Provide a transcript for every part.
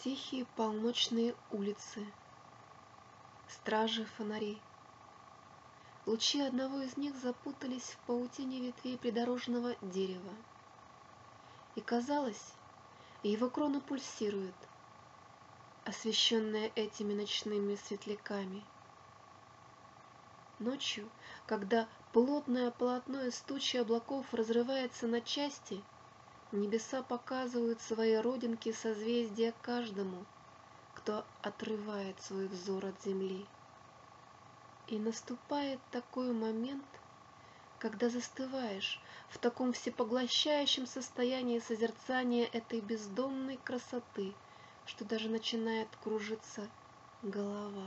Тихие полночные улицы, стражи фонарей. Лучи одного из них запутались в паутине ветвей придорожного дерева. И казалось, его крона пульсирует, освещенная этими ночными светляками. Ночью, когда плотное полотно из тучи облаков разрывается на части, небеса показывают свои родинки созвездия каждому, кто отрывает свой взор от земли. И наступает такой момент, когда застываешь в таком всепоглощающем состоянии созерцания этой бездонной красоты, что даже начинает кружиться голова.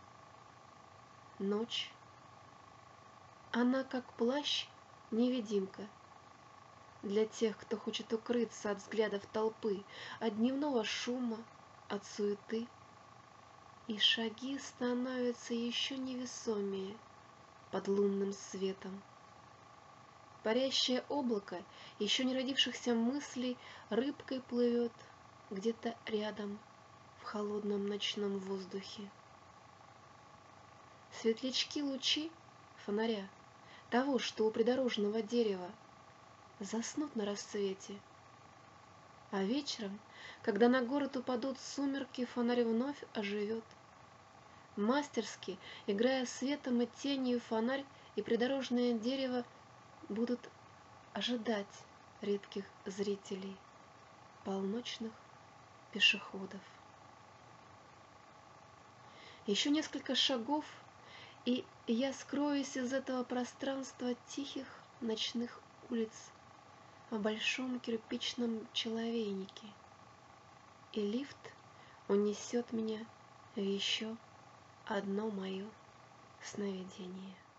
Ночь. Она как плащ-невидимка для тех, кто хочет укрыться от взглядов толпы, от дневного шума, от суеты. И шаги становятся еще невесомее под лунным светом. Парящее облако еще не родившихся мыслей рыбкой плывет где-то рядом в холодном ночном воздухе. Светлячки лучи фонаря, того, что у придорожного дерева, заснут на рассвете. А вечером, когда на город упадут сумерки, фонарь вновь оживет. Мастерски, играя светом и тенью, фонарь и придорожное дерево будут ожидать редких зрителей, полночных пешеходов. Еще несколько шагов, и я скроюсь из этого пространства тихих ночных улиц в большом кирпичном человейнике, и лифт унесет меня в еще одно мое сновидение.